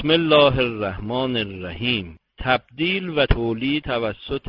بسم الله الرحمن الرحیم. تبدیل و تولید توسط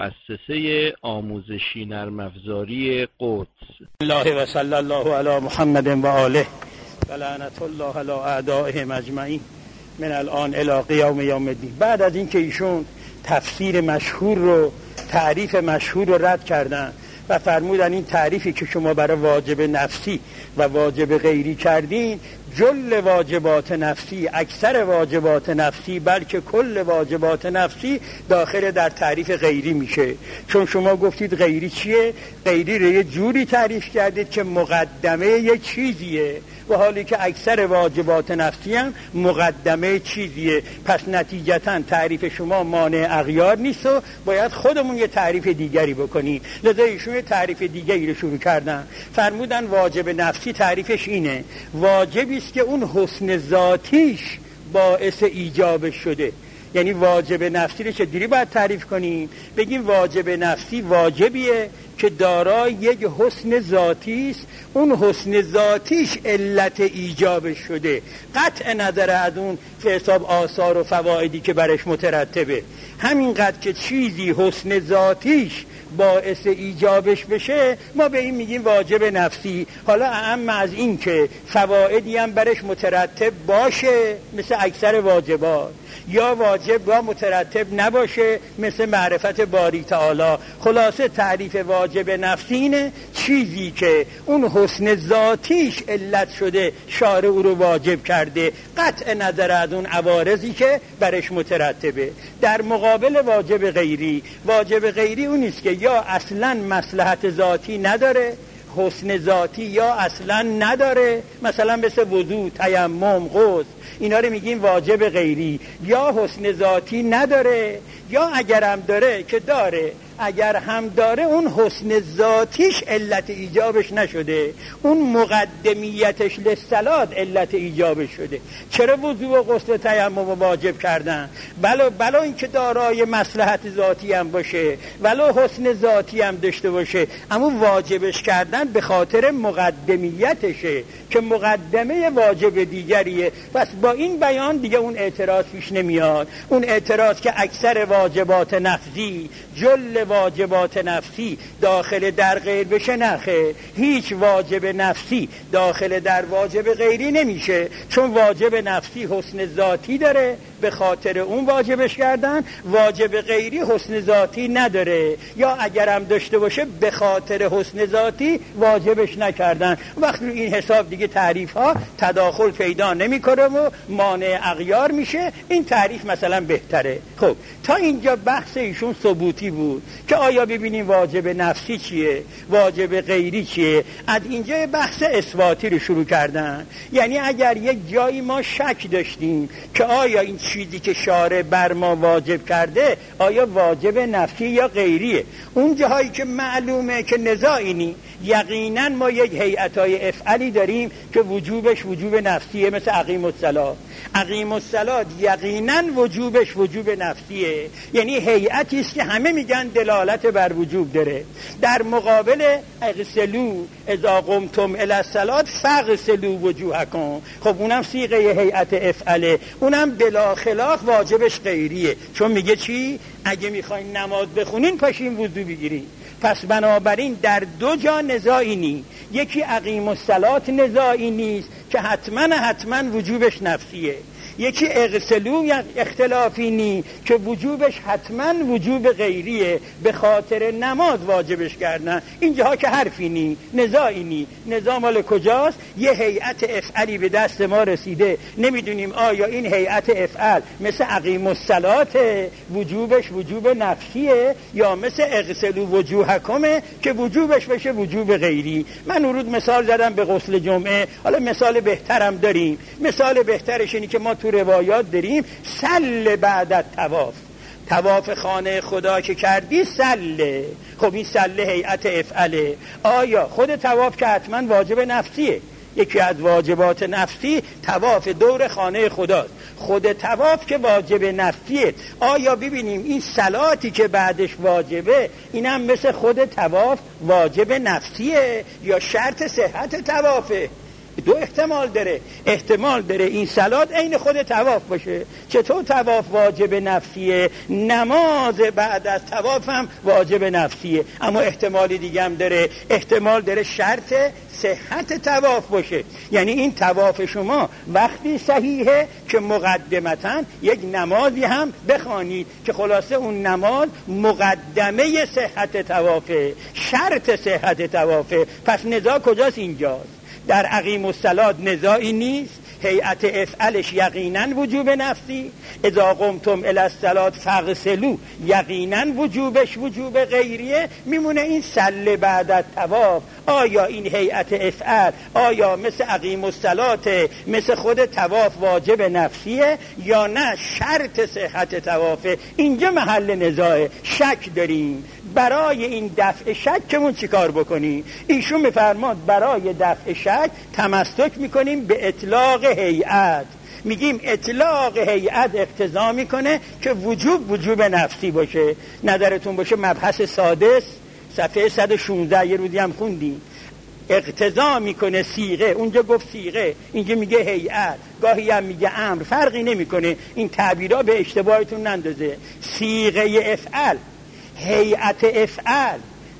مؤسسه آموزشی نرم افزاری قدس. الله و صلی الله علی محمد و آله و لعنت الله علی اعدائهم اجمعین من الان الی قیام یوم الدین. بعد از اینکه ایشون تفسیر مشهور رو، تعریف مشهور رو رد کردن و فرمودن این تعریفی که شما برای واجب نفسی و واجب غیری کردین، جل واجبات نفسی، اکثر واجبات نفسی، بلکه کل واجبات نفسی داخل در تعریف غیری میشه. چون شما گفتید غیری چیه؟ غیری رو یه جوری تعریف کردید که مقدمه یه چیزیه، و حالی که اکثر واجبات نفسی هم مقدمه چیزیه. پس نتیجتا تعریف شما مانع اغیار نیست و باید خودمون یه تعریف دیگری بکنیم. لذا ایشون یه تعریف دیگری رو شروع کردن، فرمودن واجب نفسی تعریفش اینه: واجبی است که اون حسن ذاتیش باعث ایجابش شده. یعنی واجب نفسی رو چجوری باید تعریف کنیم؟ بگیم واجب نفسی واجبیه که دارای یک حسن ذاتی است، اون حسن ذاتیش علت ایجابش شده، قطع نظر از اون حساب آثار و فوایدی که برش مترتبه. همینقدر که چیزی حسن ذاتیش باعث ایجابش بشه ما به این میگیم واجب نفسی. حالا اهم از این که فوایدی هم برش مترتب باشه مثل اکثر واجبات، یا واجب با مترتب نباشه مثل معرفت باری تعالی. خلاصه تعریف واجب نفسی اینه: چیزی که اون حسن ذاتیش علت شده شارع او رو واجب کرده، قطع نظر از اون عوارضی که برش مترتبه. در مقابل واجب غیری، واجب غیری اون نیست که یا اصلا مصلحت ذاتی نداره، حسن ذاتی یا اصلا نداره، مثلا مثل وضو، تیمم، غسل، اینا رو میگیم واجب غیری. یا حسن ذاتی نداره، یا اگرم داره که داره، اگر هم داره اون حسن ذاتیش علت ایجابش نشده، اون مقدمیتش للصلاة علت ایجابش شده. چرا وضو و غسل و تیمم واجب کردن؟ بلا اینکه دارای مصلحت ذاتی هم باشه، ولو حسن ذاتی هم داشته باشه، اما واجبش کردن به خاطر مقدمیتشه که مقدمه واجب دیگریه. پس با این بیان دیگه اون اعتراض پیش نمیاد. اون اعتراض که اکثر واجبات نفسی، جل واجبات نفسی داخل در غیر بشه، نخه، هیچ واجب نفسی داخل در واجب غیری نمیشه، چون واجب نفسی حسن ذاتی داره، به خاطر اون واجبش کردن. واجب غیری حسن ذاتی نداره، یا اگرم داشته باشه به خاطر حسن ذاتی واجبش نکردن. وقتی این حساب دیگه تعریف ها تداخل پیدا نمیکنه و مانع اغیار میشه. این تعریف مثلا بهتره. خب تا اینجا بحث ایشون ثبوتی بود که آیا ببینیم واجب نفسی چیه، واجب غیری چیه. از اینجا بحث اثباتی رو شروع کردن. یعنی اگر یک جایی ما شک داشتیم که آیا این چیزی که شارع بر ما واجب کرده آیا واجب نفسی یا غیریه، اون جاهایی که معلومه که نزاعی نی، یقینا ما یک هیئتای افعالی داریم که وجوبش وجوب نفسیه، مثل اقیم الصلاة. اقیم الصلاة یقینا وجوبش وجوب نفسیه، یعنی هیئتی است که همه میگن دلالت بر وجوب داره. در مقابل اغسلوا اذا قمتم الی الصلاة فاغسلوا وجوهکم، خب اونم صیغه هیئت افعاله، اونم بلا خلاف واجبش غیریه. چون میگه چی؟ اگه میخواین نماز بخونین پاشین وضو بگیرین. پس بنابراین در دو جا نزاعی نی، یکی اقیم الصلاة نزاعی نیست که حتما وجوبش نفسیه، یکی اغسلو یا اختلافی نی که وجوبش حتما وجوب غیریه، به خاطر نماز واجبش کردن. اینجاها که حرفی نی، نزاعی نی. نزاع مال کجاست؟ یه هیئت افعالی به دست ما رسیده، نمیدونیم آیا این هیئت افعال مثل اقیم الصلاة وجوبش وجوب نفسیه یا مثل اغسلو وجوهکم که وجوبش بشه وجوب غیری. من ورود مثال زدم به غسل جمعه، حالا مثال بهترم داریم. مثال بهترش اینی که ما تو روایات داریم سل بعد الطواف، طواف خانه خدا که کردی سله. خب این سله هیئت افعاله. آیا خود طواف که حتما واجب نفسیه، یکی از واجبات نفسی طواف دور خانه خداست، خود طواف که واجب نفسیه، آیا ببینیم این صلاتی که بعدش واجبه اینم مثل خود طواف واجب نفسیه یا شرط صحت طوافه؟ دو احتمال داره این صلات عین خود طواف باشه. چطور طواف واجب نفسیه، نماز بعد از طواف هم واجب نفسیه. اما احتمالی دیگه هم داره، احتمال داره شرط صحت طواف باشه. یعنی این طواف شما وقتی صحیحه که مقدمتاً یک نمازی هم بخوانید که خلاصه اون نماز مقدمه صحت طوافه، شرط صحت طوافه. پس نزاع کجاست؟ اینجاست. در اقیم الصلاة نزاعی نیست، هیئت افعلش یقینا وجوب نفسی، اذا قمتم الی الصلاة فاغسلوا یقینا وجوبش وجوب غیریه. میمونه این سله بعد از طواف، آیا این هیئت افعل آیا مثل اقیم الصلاة مثل خود طواف واجب نفسیه یا نه شرط صحت طوافه؟ اینجا محل نزاعه، شک داریم. برای این دفع شکمون چیکار بکنیم؟ ایشون میفرماد برای دفع شک تمسک میکنیم به اطلاق هیئت. میگیم اطلاق هیئت اقتضا میکنه که وجوب نفسی باشه. نظرتون باشه مبحث سادس صفحه 116 یه روزی هم خوندیم، اقتضا میکنه صیغه. اونجا گفت صیغه، اینجا میگه هیئت، گاهی هم میگه امر، فرقی نمیکنه. این تعبیرها به اشتباهتون نندازه. صیغه افعل، هیئت افعل،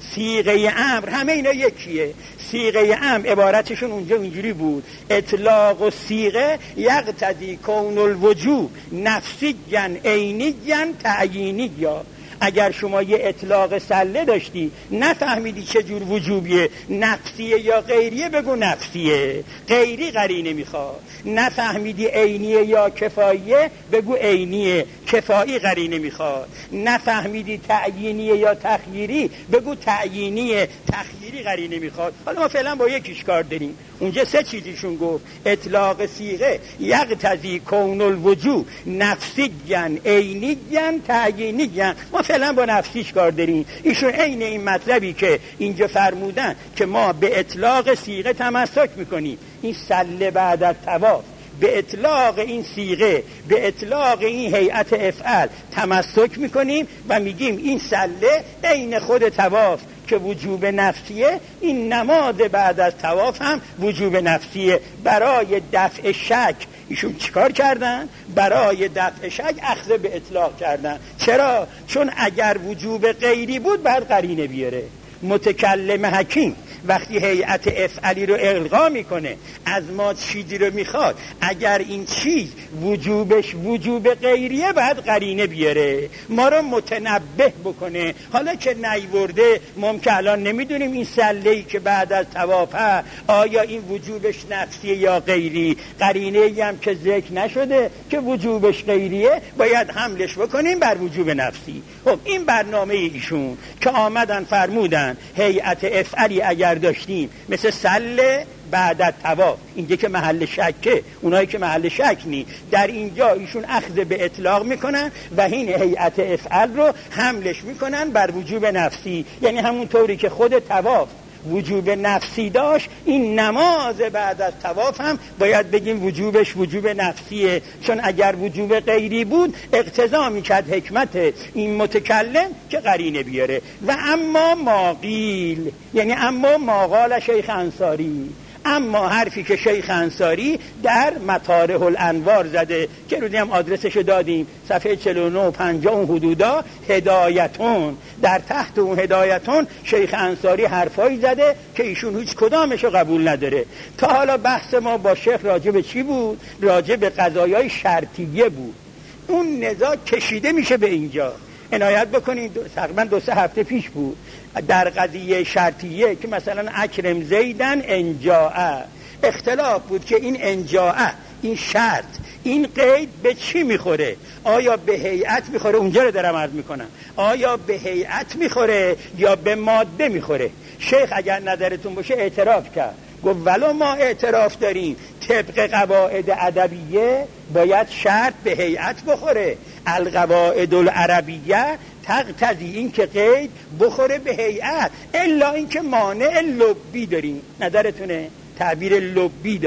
صیغه امر، همه اینا یکیه. صیغه امر عبارتشون اونجا اینجوری بود: اطلاق و صیغه یقتضی کون الوجوب نفسیاً عینیاً تعیینیاً. اگر شما یه اطلاق سله داشتی نفهمیدی چه جور وجوبیه، نفسیه یا غیریه، بگو نفسیه، غیری قرینه میخواد. نفهمیدی عینیه یا کفاییه، بگو عینیه، کفایی قرینه میخواد. نفهمیدی تعیینیه یا تخییری، بگو تعیینیه، تخییری قرینه میخواد. حالا ما فعلا با یکیش کار داریم. اونجا سه چیزیشون گفت: اطلاق صیغه یقتضی کون الوجوب نفسیاً عینیاً تعیینیاً. ما فعلا با نفسیش کار داریم. ایشون عین این مطلبی که اینجا فرمودن که ما به اطلاق صیغه تمسک میکنیم، این سله بعد از طواف به اطلاق این صیغه، به اطلاق این هیئت افعال تمسک میکنیم و میگیم این سله عین خود طواف که وجوب نفسیه، این نماز بعد از طواف هم وجوب نفسیه. برای دفع شک ایشون چیکار کردن؟ برای دفع شک اخذ به اطلاق کردن. چرا؟ چون اگر وجوب غیری بود بعد قرینه بیاره. متکلم حکیم وقتی هیئت افعلی رو الغا میکنه، از ما چیزی رو میخواد، اگر این چیز وجوبش وجوب غیریه بعد قرینه بیاره، ما رو متنبه بکنه. حالا که نیورده ما که الان نمیدونیم این سله‌ای که بعد از طواف آیا این وجوبش نفسیه یا غیری. قرینه‌ای هم که ذکر نشده که وجوبش غیریه، باید حملش بکنیم بر وجوب نفسی. خب این برنامه ایشون که آمدن فرمودن هیئت افعلی اگر داشتیم مثل سله بعد از طواف، اینجا که محل شکه، اونایی که محل شک نی، در اینجا ایشون اخذ به اطلاق میکنن و این هیئت افعل رو حملش میکنن بر وجوب نفسی. یعنی همون طوری که خود طواف وجوب نفسی داشت، این نماز بعد از طواف هم باید بگیم وجوبش وجوب نفسیه. چون اگر وجوب غیری بود اقتضا میکرد حکمت این متکلم که قرینه بیاره. و اما ما قیل، یعنی اما ما قال شیخ انصاری، اما حرفی که شیخ انصاری در مطارح الانوار زده که روزی هم آدرسشو دادیم، صفحه 49 و 50 اون حدودا، هدایتون، در تحت اون هدایتون شیخ انصاری حرفایی زده که ایشون هیچ کدامشو قبول نداره. تا حالا بحث ما با شیخ راجع به چی بود؟ راجع به قضایای شرطیه بود. اون نزاع کشیده میشه به اینجا. عنایت بکنید تقریبا 2-3 هفته پیش بود در قضیه شرطیه که مثلا اکرم زیدن انجاء، اختلاف بود که این انجاء، این شرط، این قید به چی میخوره؟ آیا به هیئت میخوره؟ اونجا رو دارم عرض میکنم. آیا به هیئت میخوره یا به ماده میخوره؟ شیخ اگر نظرتون باشه اعتراف کرد، گفت ولو ما اعتراف داریم طبق قواعد ادبیه باید شرط به هیئت بخوره. القواعد العربیه تقتضی این که قید بخوره به هیئت، الا این که مانع لبی داریم. نظرتونه؟ تعبیر لبی دار،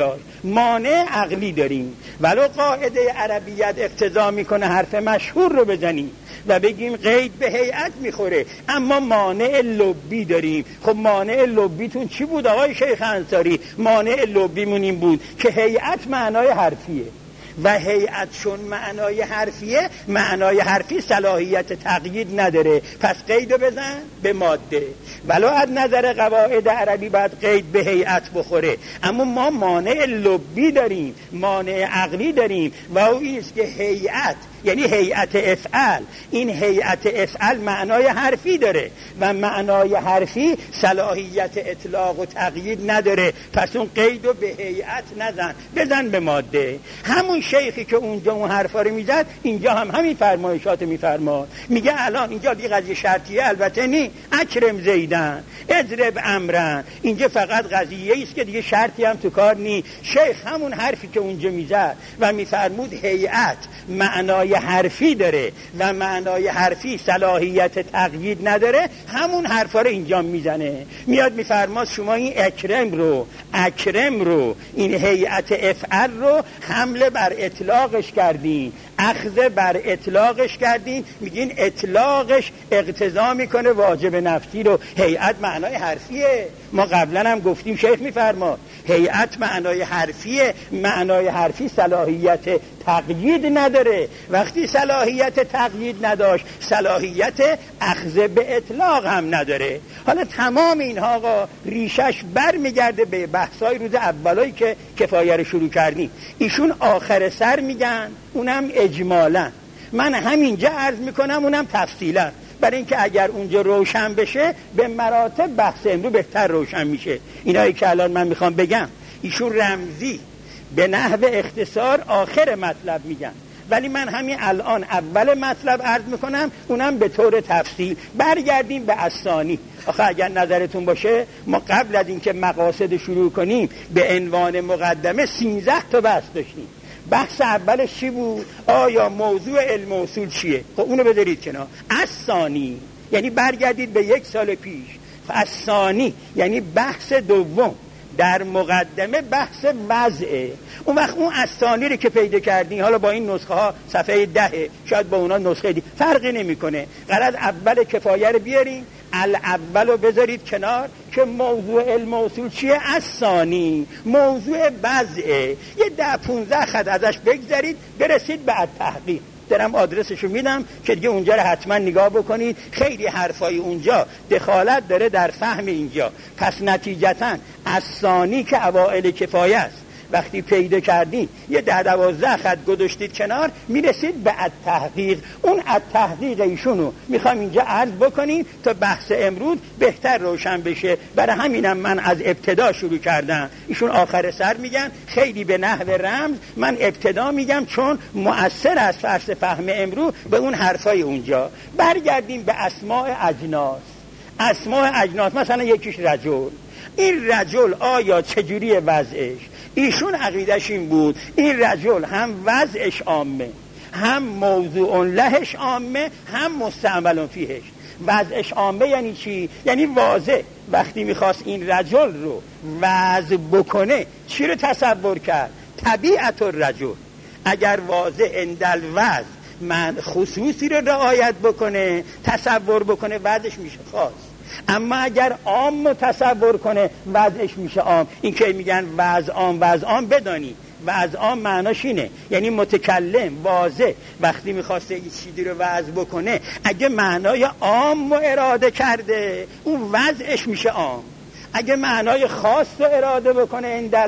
مانع عقلی داریم، ولو قاعده عربیت اقتضا میکنه حرف مشهور رو بزنیم و بگیم قید به هیئت میخوره، اما مانع لبی داریم. خب مانع لبیتون چی بود آقای شیخ انصاری؟ مانع لبیمون این بود که هیئت معنای حرفیه و هیئت چون معنای حرفیه، معنای حرفی صلاحیت تقیید نداره، پس قیدو بزن به ماده. ولو از نظر قواعد عربی باید قید به هیئت بخوره، اما ما مانع لبی داریم، مانع عقلی داریم و او اینست که هیئت یعنی هیئت افعال، این هیئت افعال معنای حرفی داره و معنای حرفی صلاحیت اطلاق و تقیید نداره، پس اون قیدو به هیئت نزن، بزن به ماده. همون شیخی که اونجا اون حرفا رو میزد اینجا هم همین فرمایشات میفرماد، میگه الان اینجا دی قضیه شرطیه البته نی، اکرم زیدن اضرب امرن، اینجا فقط قضیه ایست که دیگه شرطی هم تو کار نی. شیخ همون حرفی که اونجا میزد و میفرمود هیئت معنای حرفی داره و معنای حرفی صلاحیت تقیید نداره، همون حرفا رو اینجا میزنه، میاد میفرماد شما این اکرم رو این هیئت افعال رو حمله بر اطلاقش کردین، اخذ بر اطلاقش کردین، میگین اطلاقش اقتضا میکنه واجب نفسی رو. هیئت معنای حرفیه، ما قبلا هم گفتیم شیخ میفرماد هیئت معنای حرفیه، معنای حرفی صلاحیت تقیید نداره، وقتی صلاحیت تقیید نداشت صلاحیت اخذ به اطلاق هم نداره. حالا تمام اینها آقا ریشش بر میگرده به بحثای روز اولایی که کفایه رو شروع کردیم. ایشون آخر سر میگن، اونم اجمالا، من همینجا عرض میکنم اونم تفصیلا، برای اینکه اگر اونجا روشن بشه به مراتب بحث امروز بهتر روشن میشه. اینایی که الان من میخوام بگم ایشون رمزی به نحو اختصار آخر مطلب میگن، ولی من همین الان اول مطلب عرض میکنم، اونم به طور تفصیل. برگردیم به اسامی. آخه اگر نظرتون باشه ما قبل از اینکه مقاصد شروع کنیم به عنوان مقدمه 13 تا بحث داشتیم. بحث اولش چی بود؟ آیا موضوع علم اصول چیه؟ خب اونو بذارید کنار. اسانی یعنی برگردید به 1 سال پیش. اسانی یعنی بحث دوم در مقدمه بحث وضعه. اون وقت اون اسانی رو که پیدا کردین، حالا با این نسخه ها صفحه 10 شاید با اونا نسخه دی فرقی نمیکنه، قرار اول کفایه رو بیارین، الاول رو بذارید کنار که موضوع علم اصول چیه؟ اسانی موضوع وضعه. یه 10-15 خط ازش بگذارید برسید به التحقیق. دارم آدرسشو میدم که دیگه اونجا رو حتما نگاه بکنید، خیلی حرفای اونجا دخالت داره در فهم اینجا. پس نتیجتاً اسانی که اوائل کفایه است وقتی پیدا کردید یه 10-12 خط گذاشتید کنار، میرسید به التحقیق. اون التحقیق ایشونو میخوام اینجا عرض بکنیم تا بحث امروز بهتر روشن بشه. برای همینم من از ابتدا شروع کردم، ایشون آخر سر میگن، خیلی به نحو رمز، من ابتدا میگم چون مؤثر است فرض فهم امروز به اون حرفای اونجا. برگردیم به اسماء اجناس. اسماء اجناس مثلا یکیش رجل. این رجل آیا چجوری وضعش؟ ایشون عقیدش این بود این رجل هم وضعش عامه، هم موضوع لهش عامه، هم مستعمل فیهش. وضعش عامه یعنی چی؟ یعنی واضح. وقتی میخواست این رجل رو وضع بکنه چی رو تصور کرد؟ طبیعت الرجل. اگر واضح اندل وضع من خصوصی رو رعایت بکنه، تصور بکنه، وضعش میشه خاص. اما اگر عام تصور کنه وضعش میشه عام. این که میگن وضع عام بدانی وضع عام معناش اینه، یعنی متکلم واضح وقتی میخواسته این چیزی رو وضع بکنه اگه معنای عام رو اراده کرده اون وضعش میشه عام. اگه معنای خاص رو اراده بکنه اندل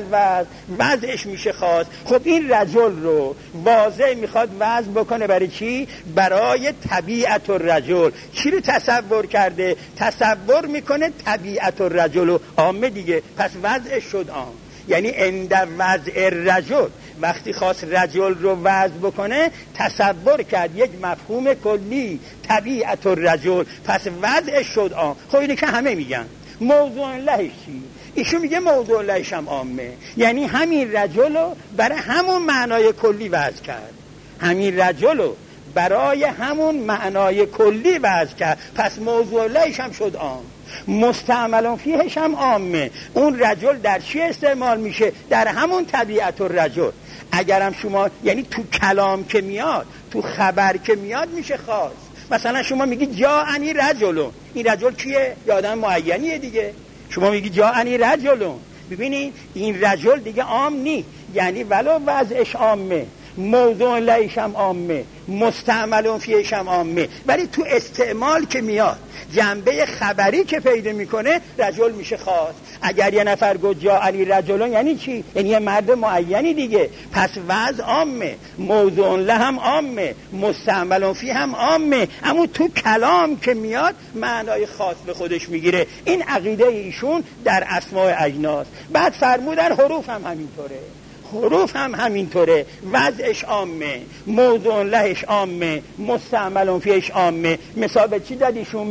وضعش میشه خاص. خب این رجل رو واضح میخواد وضع بکنه برای چی؟ برای طبیعت الرجل. چی رو تصور کرده؟ تصور میکنه طبیعت الرجل و عامه دیگه، پس وضعش شد عام. یعنی اند وضع الرجل وقتی خواست رجل رو وضع بکنه تصور کرد یک مفهوم کلی طبیعت الرجل، پس وضعش شد عام. خب اینه که همه میگن. موضوع لهش چی؟ ایشون میگه موضوع لهش هم عامه، یعنی همین رجل رو برای همون معنای کلی وضع کرد. همین رجل رو برای همون معنای کلی وضع کرد، پس موضوع لهش هم شد عام. مستعمل فیهش هم عامه. اون رجل در چی استعمال میشه؟ در همون طبیعت الرجل. اگرم شما یعنی تو کلام که میاد، تو خبر که میاد میشه خاص. مثلا شما میگی جاءنی رجلون، این رجل کیه؟ یه آدم معینیه دیگه. شما میگی جاءنی رجلون، ببینید این رجل دیگه عام نی، یعنی ولو وضعش عامه، موضوع لهش هم عامه، مستعمل فیهش هم عامه، ولی تو استعمال که میاد، جنبه خبری که پیدا میکنه، رجل میشه خاص. اگر یه نفر گفت جاءنی رجلون یعنی چی؟ یعنی یه مرد معینی دیگه. پس وضع عامه، موضوع له هم عامه، مستعمل فیه هم عامه، اما تو کلام که میاد معنای خاص به خودش میگیره. این عقیده ایشون در اسماء اجناس. بعد فرمودن حروف هم همینطوره، حروف هم همینطوره، وضعش عامه، موضوع لهش عامه، مستعمل فیهش عامه. مثال به چی دادیشون؟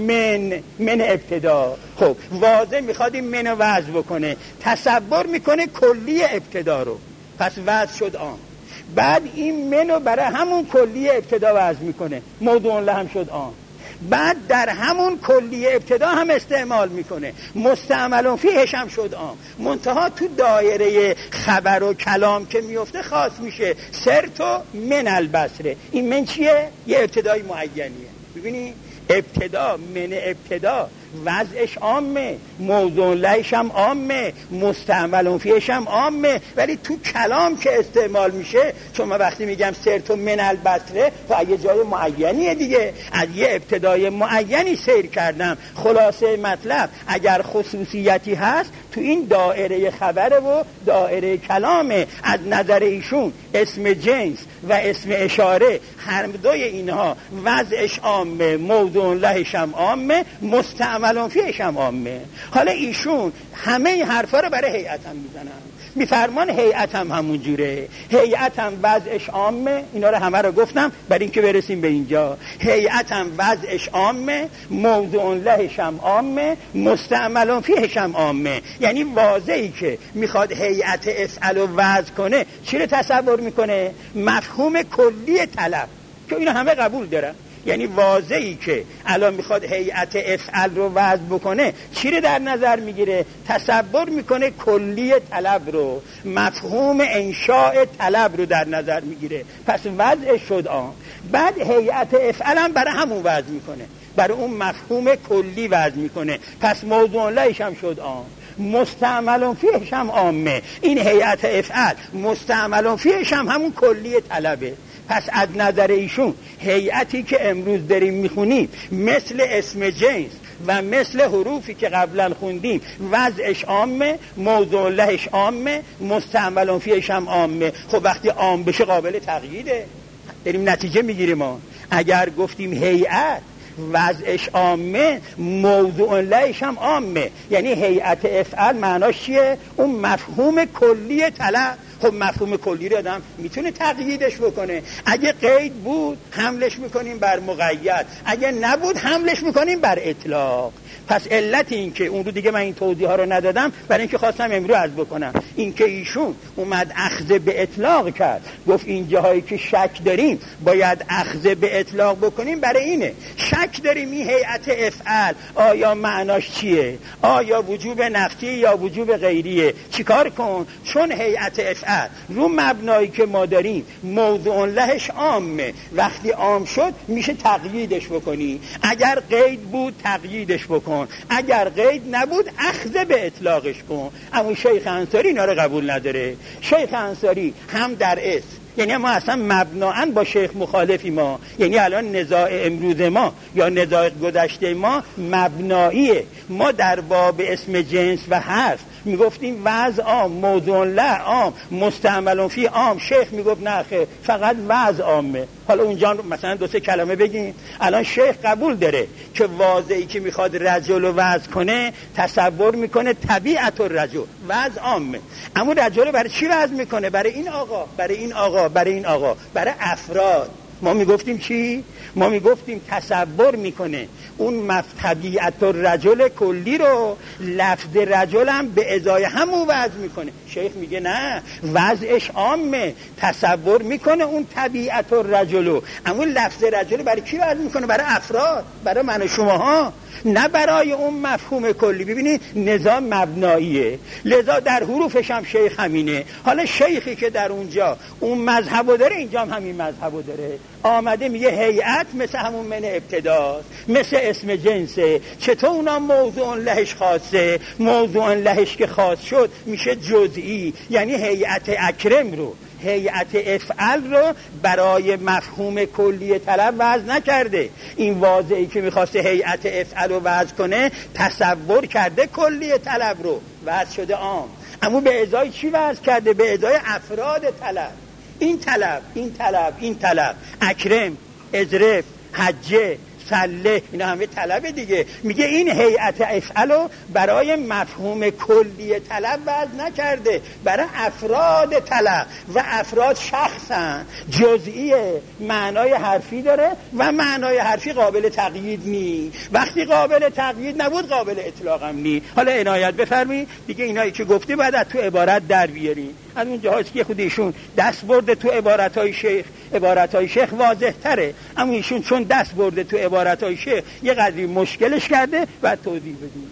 من ابتدا. خب واضح میخواد این من وضع بکنه، تصور میکنه کلی ابتدا رو، پس وضع شد عام. بعد این منو برای همون کلی ابتدا وضع میکنه، موضوع له هم شد عام. بعد در همون کلی ابتدا هم استعمال میکنه، مستعمل فیهش هم شد عام. منتها تو دایره خبر و کلام که میفته خاص میشه. سرتو من البصره، این من چیه؟ یه ابتدای معینیه. ببینی ابتدا، من ابتدا وضعش عامه، موضوع لهش هم عامه، مستعمل فیهش هم عامه، ولی تو کلام که استعمال میشه، چون من وقتی میگم سرتو من البصره و یه جای معینیه دیگه، از یه ابتدای معینی سیر کردم. خلاصه مطلب اگر خصوصیتی هست تو این دایره خبره و دایره کلامه. از نظر ایشون اسم جنس و اسم اشاره هر دوی اینها وضعش عامه، موضوع لهش هم عامه، مستعمل فیهش هم عامه. حالا ایشون همه این حرفا رو برای هیئت هم میزنن، میفرمان هیئت هم همون جوره. هیئت هم وضعش عامه، اینا رو همه رو گفتم برای اینکه برسیم به اینجا. هیئت هم وضعش عامه، موضوع لهش هم عامه، مستعمل فیهش هم عامه. یعنی واضحی که میخواد هیئت افعل رو وضع کنه، چی رو تصور میکنه؟ مفهوم کلی طلب که اینا همه قبول دارن. یعنی واضحی که الان میخواد هیئت افعل رو وضع بکنه، چی رو در نظر میگیره؟ تصور میکنه کلی طلب رو، مفهوم انشاء طلب رو در نظر میگیره. پس وضع شد عام. بعد هیئت افعل هم برای همون وضع میکنه، برای اون مفهوم کلی وضع میکنه. پس موضوع لهش هم شد عام، مستعمل فیهش هم عامه. این هیئت افعل مستعمل فیهش هم همون کلی طلبه. پس از نظر ایشون هیئتی که امروز داریم میخونیم مثل اسم جنس و مثل حروفی که قبلا خوندیم وضعش عامه، موضوع لهش عامه، مستعمل فیهش هم عامه. خب وقتی عام بشه قابل تقییده، داریم نتیجه میگیریم. ما اگر گفتیم هیئت وضعش عامه، موضوع لهش هم عامه، یعنی هیئت افعل معناش چیه؟ اون مفهوم کلی طلب. خب مفهوم کلی رو آدم میتونه تقییدش بکنه. اگه قید بود حملش میکنیم بر مقید، اگه نبود حملش میکنیم بر اطلاق. پس علت این که اون رو دیگه من این توضیح ها رو ندادم برای اینکه خواستم امروز عرض بکنم، این که ایشون اومد اخذ به اطلاق کرد، گفت این جاهایی که شک داریم باید اخذ به اطلاق بکنیم. برای اینه شک داریم این هیئت افعل آیا معناش چیه، آیا وجوب نفی یا وجوب غیریه، چیکار کن؟ چون هیئت افعل رو مبنایی که ما داریم موضوع لهش عامه، وقتی عام شد میشه تقییدش بکنی. اگر قید بود تقییدش بکن، اگر قید نبود اخذ به اطلاقش کن. اما شیخ انصاری اینا رو قبول نداره. شیخ انصاری هم در اسم، یعنی ما اصلا مبناً با شیخ مخالفی ما، یعنی الان نزاع امروز ما یا نزاع گذشته ما مبناییه. ما در باب اسم جنس و حرف میگفتیم وضع عام، موضوع له عام، مستعمل فی عام. شیخ میگفت نه خیر، فقط وضع عامه. حالا اونجا مثلا دو سه کلمه بگیم. الان شیخ قبول داره که واضعی که میخواد رجل رو وضع کنه تصور میکنه طبیعت الرجل، وضع عامه. اما رجل رو برای چی وضع میکنه؟ برای این آقا، برای این آقا، برای این آقا، برای افراد. ما میگفتیم چی؟ ما میگفتیم تصور میکنه اون طبیعت الرجل کلی رو لفظ رجل هم به ازای همون وضع میکنه. شیخ میگه نه، وضعش عامه، تصور میکنه اون طبیعت الرجل رو، اما لفظ رجل برای کی وضع میکنه؟ برای افراد، برای من و شماها، نه برای اون مفهوم کلی. ببینید نظام مبناییه، لذا در حروفش هم شیخ همینه. حالا شیخی که در اونجا اون مذهبو داره، اینجا هم همین مذهبو داره، آمده میگه هیئت مثل همون من ابتداست، مثل اسم جنسه. چطور اونا موضوع لهش خاصه؟ موضوع لهش که خاص شد میشه جزئی، یعنی هیئت اکرم رو، هیئت افعل رو برای مفهوم کلی طلب وضع نکرده. این واضحی که میخواسته هیئت افعل رو وضع کنه، تصور کرده کلی طلب رو وضع شده عام، اما به ازای چی وضع کرده؟ به ازای افراد طلب. این طلب، این طلب، این طلب، اکرم، اظرف، حجه، سله، اینا همه طلب دیگه. میگه این هیئت افعلو برای مفهوم کلی طلب وضع نکرده، برای افراد طلب، و افراد شخصن، جزئیه، معنای حرفی داره و معنای حرفی قابل تقیید نی. وقتی قابل تقیید نبود قابل اطلاق هم نی. حالا عنایت بفرمی دیگه، اینایی که گفتی باید از تو عبارت در بیاری. از اون جاهایی که خودشون دست برده تو عبارتهای شیخ، عبارتهای شیخ واضح تره، اما ایشون چون دست برده تو عبارتهای شیخ یه قدری مشکلش کرده و توضیح بدیم.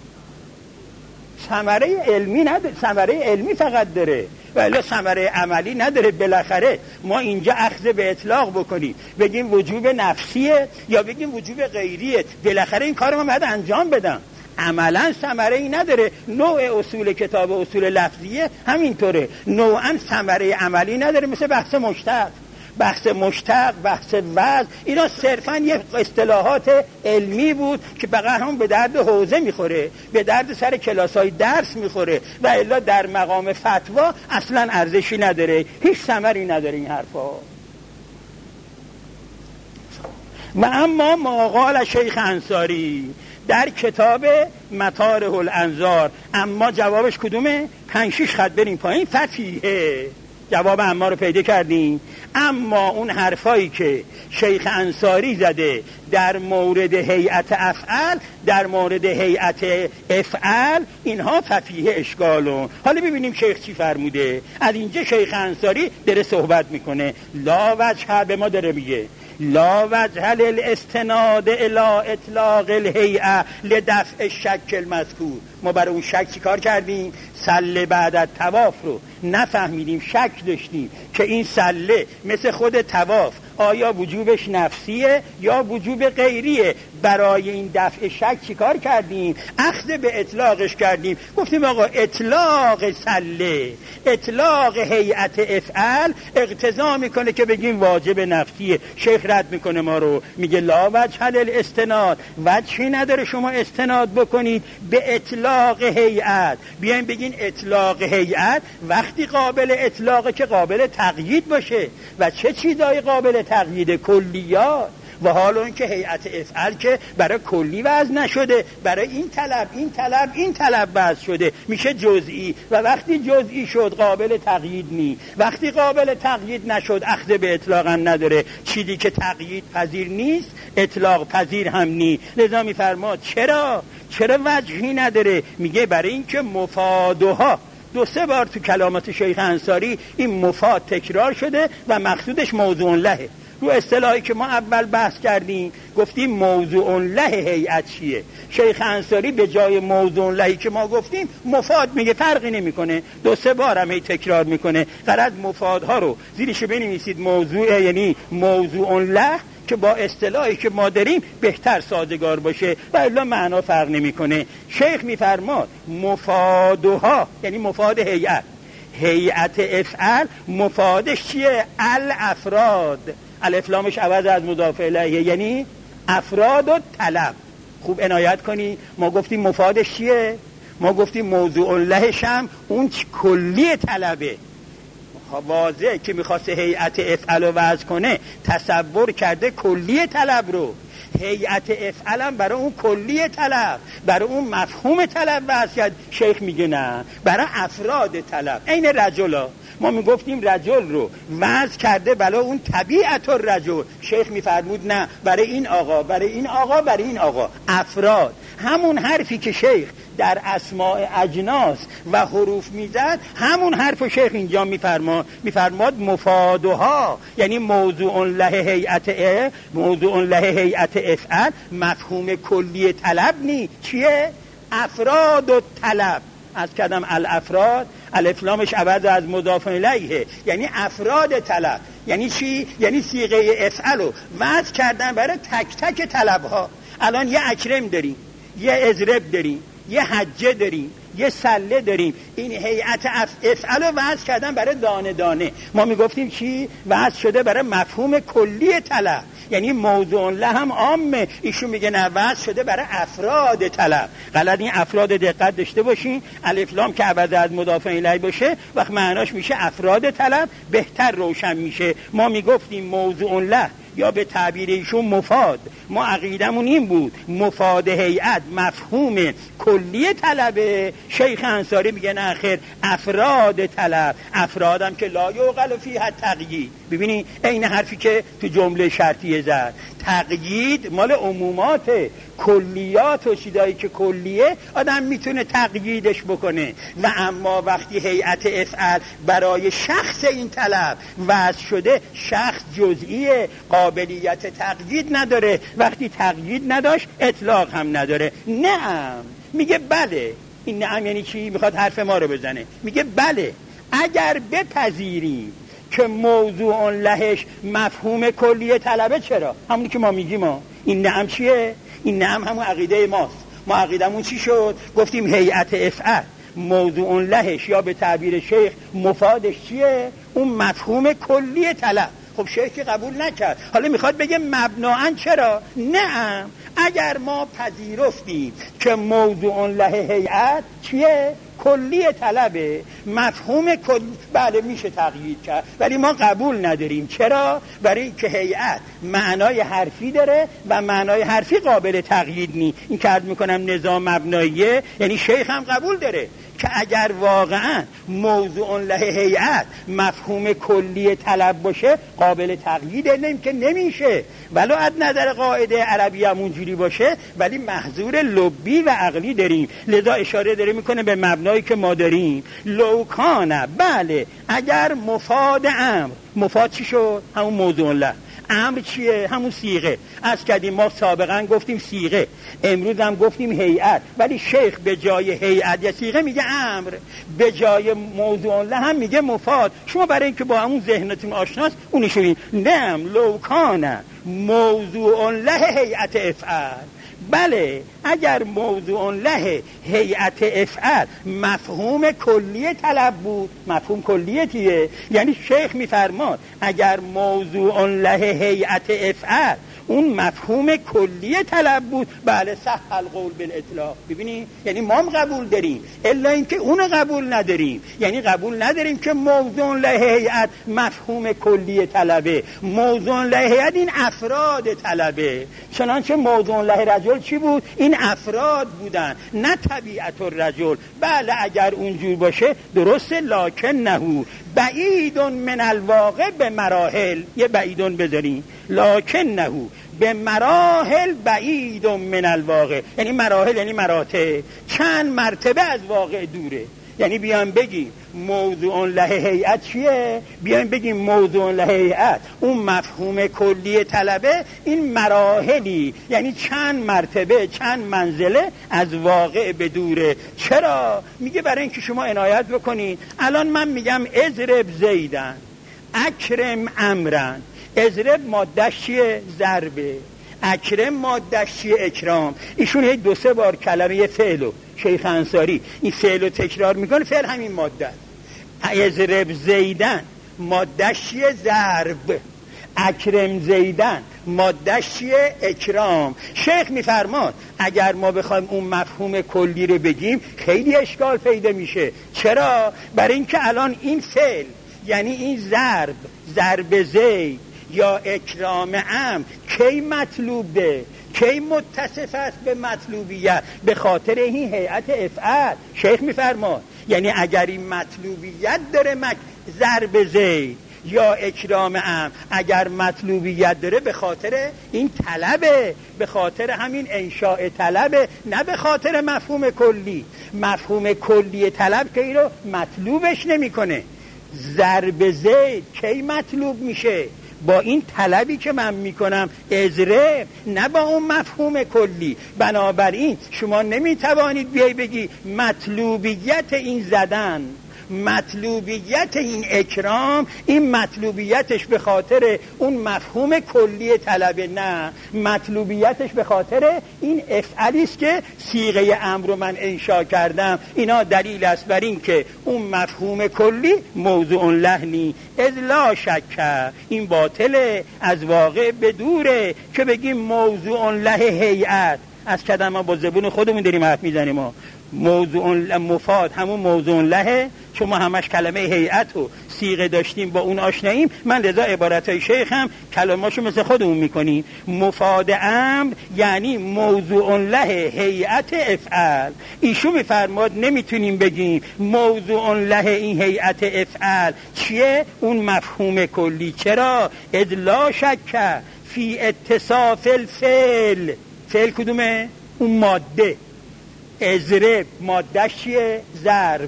ثمره علمی نداره، ثمره علمی فقط داره ولی ثمره عملی نداره. بالاخره ما اینجا اخذ به اطلاق بکنیم، بگیم وجوب نفسیه یا بگیم وجوب غیریه، بالاخره این کار ما باید انجام بدم. عملا ثمره ای نداره. نوع اصول کتاب اصول لفظیه همینطوره، نوعا ثمره عملی نداره. مثل بحث مشتق، بحث مشتق، بحث وضع، اینا صرفا یه اصطلاحات علمی بود که فقط هم به درد حوزه میخوره، به درد سر کلاسای درس میخوره و الا در مقام فتوا اصلا ارزشی نداره، هیچ ثمری نداره این حرفا. و اما ما قال شیخ انصاری در کتاب مطارح الانظار، اما جوابش کدومه؟ 5-6 خط بریم پایین، فتیحه. جواب اما رو پیدا کردیم. اما اون حرفایی که شیخ انصاری زده در مورد هیئت افعال، در مورد هیئت افعال، اینها ففیه اشکالون. حالا ببینیم شیخ چی فرموده. از اینجا شیخ انصاری داره صحبت میکنه. لا وجه، به ما داره میگه لا وجه للاستناد الى اطلاق الهیئه لدفع الشک المذکور. ما برای اون شک چی کار کردیم؟ سله بعد از طواف رو نفهمیدیم، شک داشتیم که این سله مثل خود طواف آیا وجوبش نفسیه یا وجوب غیریه. برای این دفع شک چی کار کردیم؟ اخذ به اطلاقش کردیم. گفتیم آقا اطلاق سله، اطلاق هیئت افعال اقتضا میکنه که بگیم واجب نفسیه. شیخ رد میکنه ما رو، میگه لا وجه للاستناد، وجهی نداره شما استناد بکنید به اطلاق هیئت. بیاین بگین اطلاق هیئت وقتی قابل اطلاقه که قابل تقیید باشه. و چه چیزای قابل تقیید؟ کلیات. و حالا اینکه هیئت افعال که برای کلی وضع نشده، برای این طلب، این طلب، این طلب وضع شده، میشه جزئی. و وقتی جزئی شد قابل تقیید نی، وقتی قابل تقیید نشد اخذ به اطلاق هم نداره. چیزی که تقیید پذیر نیست اطلاق پذیر هم نی. لذا میفرماد چرا وجهی نداره؟ میگه برای اینکه مفادها 2-3 بار تو کلامات شیخ انصاری این مفاد تکرار شده و مقصودش موضوع لهه. رو اصطلاحی که ما اول بحث کردیم گفتیم موضوع له هیئت چیه، شیخ انصاری به جای موضوع لهی که ما گفتیم مفاد میگه، فرقی نمیکنه، 2-3 بار هم تکرار میکنه. غرض مفادها رو زیرش بنویسید موضوع، یعنی موضوع له که با اصطلاحی که ما داریم بهتر سازگار باشه و الا معنا فرق نمیکنه. شیخ میفرماد مفادها یعنی مفاد هیئت، هیئت افعال مفادش چیه؟ الافراد، الف لامش عوض از مضاف الیه یعنی افراد و طلب. خوب عنایت کنی، ما گفتیم مفادش چیه؟ ما گفتیم موضوع لهش هم اون کلی طلبه. واضحه که میخواست هیئت افعل رو وضع کنه، تصور کرده کلی طلب رو. هیئت افعل هم برای اون کلی طلب، برای اون مفهوم طلب وضع کرد. شیخ میگه نه، برای افراد طلب. این رجلا ما میگفتیم رجل رو وضع کرده برای اون طبیعت الرجل. شیخ میفرمود نه، برای این آقا، برای این آقا، برای این آقا. افراد، همون حرفی که شیخ در اسماء اجناس و حروف میزد، همون حرف شیخ اینجا میفرماد مفادها، یعنی موضوع له هیئت افعل مفهوم کلی طلب نی. چیه؟ افراد و طلب. از کدم الافراد، الافلامش عوض از مضاف الیه، یعنی افراد طلب. یعنی چی؟ یعنی صیغه افعل رو وضع کردن برای تک تک طلب ها. الان یه اکرم داریم، یه اضرب داریم، یه حجه داریم، یه سله داریم. این هیئت افعل رو وضع کردن برای دانه دانه. ما میگفتیم چی؟ وضع شده برای مفهوم کلی طلب، یعنی موضوع له هم عامه. ایشون میگه نه، وضع شده برای افراد طلب. غلط، این افراد دقت داشته باشین. الف لام که عوض از مضاف الیه باشه، وقت معناش میشه افراد طلب، بهتر روشن میشه. ما میگفتیم موضوع له یا به تعبیر ایشون مفاد. ما عقیدمون این بود مفاد هیئت مفهوم کلی طلبه. شیخ انصاری میگه نه خیر، افراد طلب. افرادم که لا یعقل فیها تقیید. ببینی این حرفی که تو جمله شرطیه زد، تقیید مال عمومات، کلیات و چیزایی که کلیه آدم میتونه تقییدش بکنه. و اما وقتی هیئت افعل برای شخص این طلب وضع شده، شخص جزئیه، قابلیت تقیید نداره. وقتی تقیید نداشت، اطلاق هم نداره. نعم میگه بله. این نعم یعنی چی؟ میخواد حرف ما رو بزنه. میگه بله، اگر بپذیریم که موضوع لهش مفهوم کلی طلبه، چرا؟ همونی که ما میگیم. این نعم چیه؟ این نعم همون عقیده ماست. ما عقیدمون چی شد؟ گفتیم هیئت افعل موضوع لهش یا به تعبیر شیخ مفادش چیه؟ اون مفهوم کلی طلب. خب شیخ که قبول نکرد، حالا میخواد بگه مبناً چرا؟ نعم، اگر ما پذیرفتیم که موضوع له هیئت چیه؟ کلی طلبه، مفهوم کلی، بله میشه تقیید کرد، ولی ما قبول نداریم. چرا؟ برای که هیئت معنای حرفی داره و معنای حرفی قابل تقیید نی. این که عرض میکنم نظام مبناییه، یعنی شیخ هم قبول داره که اگر واقعا موضوع له هیئت مفهوم کلی طلب باشه، قابل تقییده. که نمیشه، ولو از نظر قاعده عربی هم اونجوری باشه، ولی محظور لبی و عقلی داریم. لذا اشاره داره میکنه به مبنایی که ما داریم. لوکانه، بله اگر مفاد امر، مفاد چی شد؟ همون موضوع له. امر چیه؟ همون صیغه. از کردیم ما سابقا گفتیم صیغه، امروز هم گفتیم هیئت، ولی شیخ به جای هیئت یا صیغه میگه امر، به جای موضوع له هم میگه مفاد. شما برای اینکه با همون ذهنتون آشناست اونشو ببین. نعم لوکانه موضوع له هیئت افعل، بله اگر موضوع له هیئت افعل مفهوم کلی طلب بود. مفهوم کلیتیه، یعنی شیخ میفرماد اگر موضوع له هیئت افعل اون مفهوم کلی طلب بود، بله صح القول بالاطلاق. ببینید، یعنی ما هم قبول داریم، الا اینکه اون قبول نداریم. یعنی قبول نداریم که موضوع له هیئت مفهوم کلی طلبه. موضوع له هیئت این افراد طلبه. چنانچه موضوع له رجل چی بود؟ این افراد بودن، نه طبیعت الرجل. بله اگر اونجور باشه درسته، لکن نهو بعید من الواقع به مراحل. یه بعیدون بذارین، لکن نهو به مراحل بعید من الواقع. یعنی مراحل یعنی مراتب، چند مرتبه از واقع دوره. یعنی بیان بگیم موضوع له هیئت چیه؟ بیان بگیم موضوع له هیئت اون مفهوم کلی طلبه، این مراحلی یعنی چند مرتبه، چند منزله از واقع به دوره. چرا؟ میگه برای اینکه شما عنایت بکنید. الان من میگم اضرب زیدن، اکرم امرن. اضرب ماده‌اش چیه؟ ضربه. اکرم ماده‌اش چیه؟ اکرام. ایشون هی 2-3 بار کلمه فعلو، شیخ انصاری این فعلو تکرار میکنه. فعل همین ماده. اضرب زیدن ماده‌اش چیه؟ ضرب. اکرم زیدن ماده‌اش چیه؟ اکرام. شیخ میفرماد اگر ما بخوایم اون مفهوم کلی رو بگیم خیلی اشکال پیدا میشه. چرا؟ برای اینکه الان این فعل یعنی این ضرب زید یا اکرام امر کی مطلوبه، کی متصف است به مطلوبیت؟ به خاطر این هیئت افعال. شیخ میفرماد یعنی اگر این مطلوبیت داره ضرب زید یا اکرام امر اگر مطلوبیت داره به خاطر این طلبه، به خاطر همین انشاء طلبه، نه به خاطر مفهوم کلی. مفهوم کلی طلب که این رو مطلوبش نمیکنه. ضرب زید کی مطلوب میشه؟ با این طلبی که من میکنم اضرب، نه با اون مفهوم کلی. بنابراین شما نمیتوانید بیای بگی مطلوبیت این زدن، مطلوبیت این اکرام، این مطلوبیتش به خاطر اون مفهوم کلی طلبه، نه، مطلوبیتش به خاطر این افعالی است که صیغه امر رو من انشا کردم. اینا دلیل است بر این که اون مفهوم کلی موضوع لحنی اذ لا شک، این باطله، از واقع بدوره که بگیم موضوع له هیئت. از کدام ما با زبون خودمون داریم حرف میزنیم. ما موضوع مفاد همون موضوع له، چون ما همش کلمه هیئت و صیغه داشتیم با اون آشناییم، من لذا عبارتهای شیخ هم کلماشو مثل خودمون میکنیم. مفاد امر یعنی موضوع له هیئت افعال. ایشون میفرماد نمیتونیم بگیم موضوع له این هیئت افعال چیه؟ اون مفهوم کلی. چرا؟ اذ لا شک فی اتصاف الفعل. فعل کدومه؟ اون ماده. اضرب مادهش چیه؟ ضرب.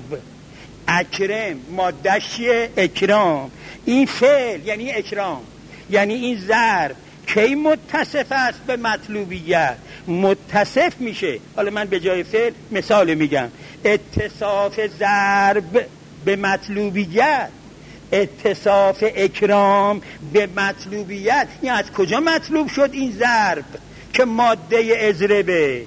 اکرم مادهش چیه؟ اکرام. این فعل یعنی اکرام، یعنی این ضرب کی متصف است به مطلوبیت؟ متصف میشه. حالا من به جای فعل مثال میگم. اتصاف ضرب به مطلوبیت، اتصاف اکرام به مطلوبیت. این از کجا مطلوب شد؟ این ضرب که ماده اضربه،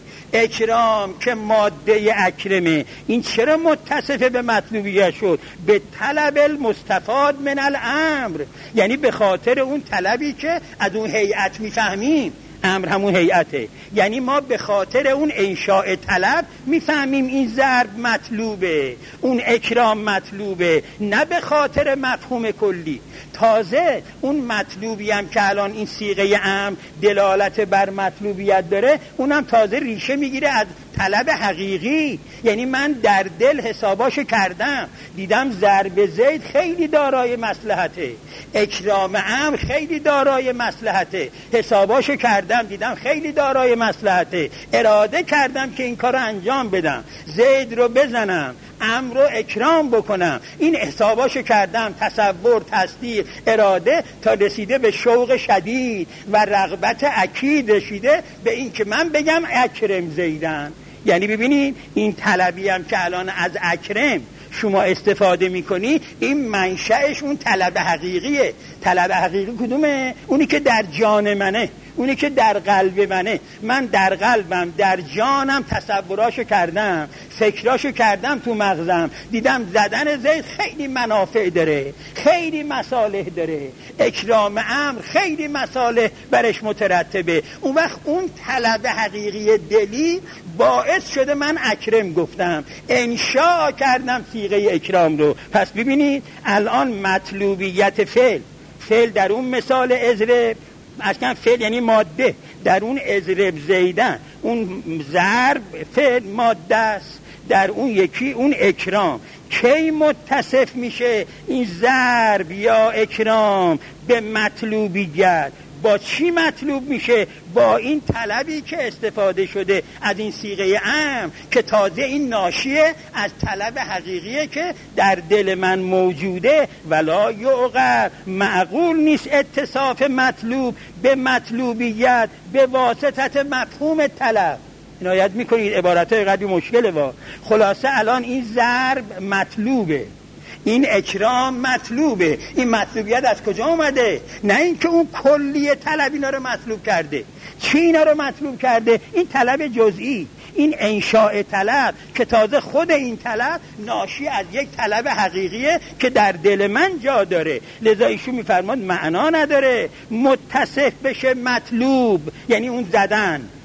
اکرام که ماده اکرمه. این چرا متصف به مطلوبیت شد؟ به طلب المستفاد من الامر، یعنی به خاطر اون طلبی که از اون هیئت میفهمیم. امر همون هیئته، یعنی ما به خاطر اون انشاء طلب میفهمیم این ضرب مطلوبه، اون اکرام مطلوبه، نه به خاطر مفهوم کلی. تازه اون مطلوبی هم که الان این صیغه امر دلالت بر مطلوبیت داره، اونم تازه ریشه میگیره از طلب حقیقی. یعنی من در دل حساباشو کردم، دیدم ضرب زید خیلی دارای مصلحته، اکرام امر خیلی دارای مصلحته، حساباشو کردم دیدم خیلی دارای مصلحته، اراده کردم که این کار رو انجام بدم، زید رو بزنم، امر رو اکرام بکنم. این حساباشو کردم، تصور، تصدیق، اراده، تا رسیده به شوق شدید و رغبت اکید رسیده به این که من بگم اکرم زیدن. یعنی ببینید این طلبی هم که الان از اکرم شما استفاده میکنی، این منشأش اون طلب حقیقیه. طلب حقیقی کدومه؟ اونی که در جان منه، اونی که در قلب منه. من در قلبم، در جانم تصوراشو کردم، فکراشو کردم تو مغزم، دیدم زدن زید خیلی منافع داره، خیلی مصالح داره، اکرام امر خیلی مصالح برش مترتبه. اون وقت اون طلب حقیقی دلی باعث شده من اکرم گفتم، انشاء کردم صیغه اکرام رو. پس ببینید الان مطلوبیت فعل در اون مثال اضرب، اصلا فعل یعنی ماده، در اون اضرب زیدن اون ضرب فعل ماده است، در اون یکی اون اکرام. کی متصف میشه این ضرب یا اکرام به مطلوبیت؟ با چی مطلوب میشه؟ با این طلبی که استفاده شده از این صیغه امر، که تازه این ناشیه از طلب حقیقیه که در دل من موجوده. ولا یعقل، معقول نیست اتصاف مطلوب به مطلوبیت به واسطت مفهوم طلب. عنایت میکنید عبارتهای قدری مشکله. خلاصه الان این ضرب مطلوبه، این اکرام مطلوبه. این مطلوبیت از کجا اومده؟ نه اینکه اون کلیه طلب اینا رو مطلوب کرده. چی اینا رو مطلوب کرده؟ این طلب جزئی، این انشاء طلب، که تازه خود این طلب ناشی از یک طلب حقیقیه که در دل من جا داره. لذا ایشون میفرماد معنا نداره متصف بشه مطلوب، یعنی اون زدن،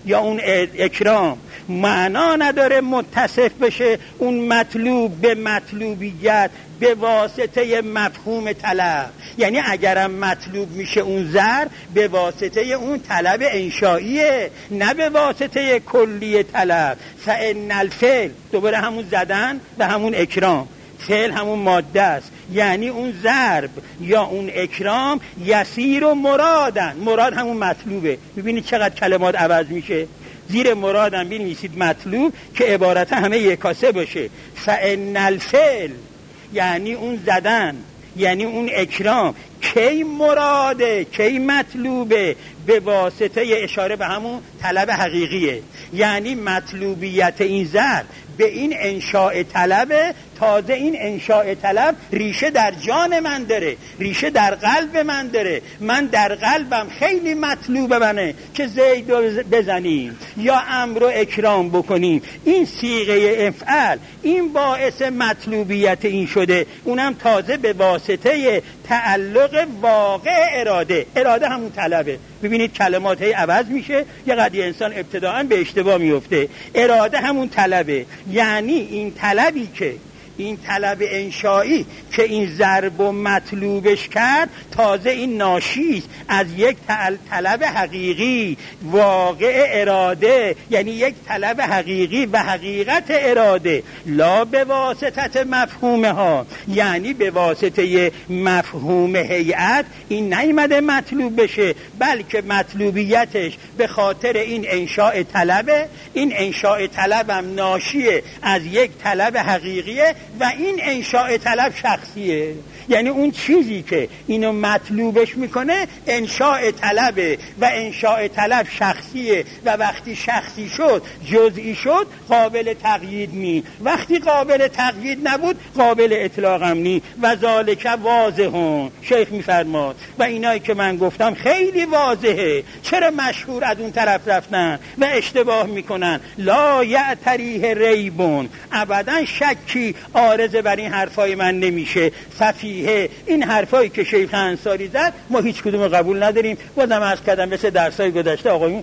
یا اون اکرام معنا نداره متصف بشه اون مطلوب به مطلوبیت به واسطه مفهوم طلب. یعنی اگرم مطلوب میشه اون ضرب به واسطه اون طلب انشائیه، نه به واسطه کلی طلب. فإن الفعل دوباره همون زدن و همون اکرام، فعل همون ماده است، یعنی اون ضرب یا اون اکرام یسیر و مرادن، مراد همون مطلوبه. ببینید چقدر کلمات عوض میشه. زیر مرادم بنویسید مطلوب که عبارت همه یکاسه باشه. فإن الفعل یعنی اون زدن، یعنی اون اکرام کی مراده، کی مطلوبه؟ به واسطه اشاره به همون طلب حقیقیه. یعنی مطلوبیت این ضرب به این انشاء طلبه. تازه این انشاء طلب ریشه در جان من داره، ریشه در قلب من داره. من در قلبم خیلی مطلوبه منه که زید رو بزنیم یا امر رو اکرام بکنیم. این صیغه افعال این باعث مطلوبیت این شده، اونم تازه به واسطه تعلق واقع اراده. اراده همون طلبه. ببینید کلمات هی عوض میشه، یه قضیه انسان ابتداعاً به اشتباه میفته. اراده همون طلبه، یعنی این طلبی که این طلب انشایی که این ضرب و مطلوبش کرد، تازه این ناشیست از یک طلب حقیقی واقع اراده، یعنی یک طلب حقیقی و حقیقت اراده، لا به واسطه مفهومه ها، یعنی به واسطه مفهوم هیئت این نیامده مطلوب بشه، بلکه مطلوبیتش به خاطر این انشاء طلبه. این انشاء طلبم ناشیه از یک طلب حقیقیه و این انشاء طلب شخصیه. یعنی اون چیزی که اینو مطلوبش میکنه انشاء طلبه و انشاء طلب شخصیه و وقتی شخصی شد جزئی شد قابل تقیید نی، وقتی قابل تقیید نبود قابل اطلاق هم نی. و ذالک واضحون شیخ میفرماد و اینایی که من گفتم خیلی واضحه. چرا مشهور از اون طرف رفتن و اشتباه میکنن؟ لا یعتریه ریبون، ابدا شکی عارض بر این حرفای من نمیشه. ففیه این حرفایی که شیخ انصاری زد ما هیچ کدوم قبول نداریم. بازم عرض کردم مثل درسای گذشته آقایون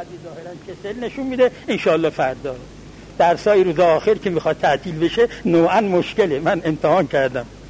ظاهرا کسل نشون میده. انشالله فردا درسای روز آخر که میخواد تعطیل بشه نوعا مشکله، من امتحان کردم.